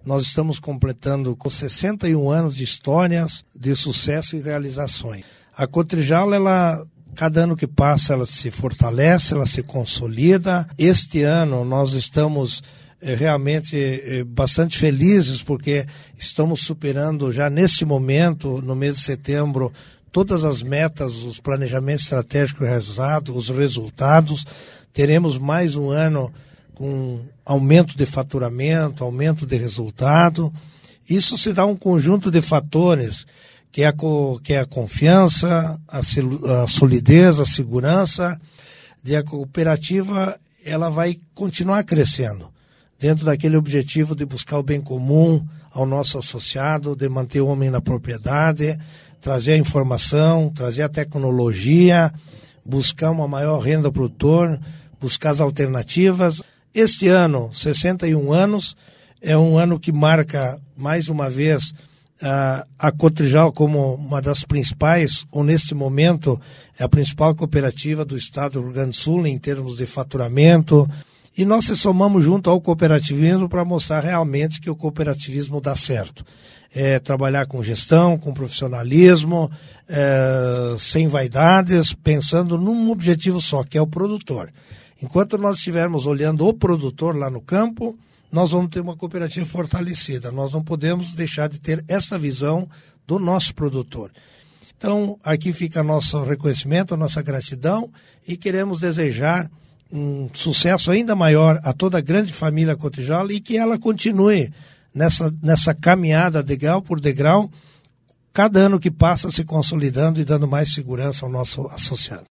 nós estamos completando com 61 anos de histórias, de sucesso e realizações. A Cotrijal, cada ano que passa, ela se fortalece, ela se consolida. Este ano nós estamos realmente bastante felizes, porque estamos superando já neste momento, no mês de setembro, todas as metas, os planejamentos estratégicos realizados, os resultados. Teremos mais um ano com aumento de faturamento, aumento de resultado. Isso se dá um conjunto de fatores, que é a confiança, a solidez, a segurança. E a cooperativa, ela vai continuar crescendo, dentro daquele objetivo de buscar o bem comum ao nosso associado, de manter o homem na propriedade, trazer a informação, trazer a tecnologia, buscar uma maior renda ao produtor, buscar as alternativas. Este ano, 61 anos, é um ano que marca, mais uma vez, a Cotrijal como uma das principais, ou neste momento, é a principal cooperativa do estado do Rio Grande do Sul em termos de faturamento. E nós se somamos junto ao cooperativismo para mostrar realmente que o cooperativismo dá certo. Trabalhar com gestão, com profissionalismo, sem vaidades, pensando num objetivo só, que é o produtor. Enquanto nós estivermos olhando o produtor lá no campo, nós vamos ter uma cooperativa fortalecida. Nós não podemos deixar de ter essa visão do nosso produtor. Então, aqui fica nosso reconhecimento, a nossa gratidão, e queremos desejar um sucesso ainda maior a toda a grande família Cotrijal, e que ela continue nessa caminhada degrau por degrau, cada ano que passa se consolidando e dando mais segurança ao nosso associado.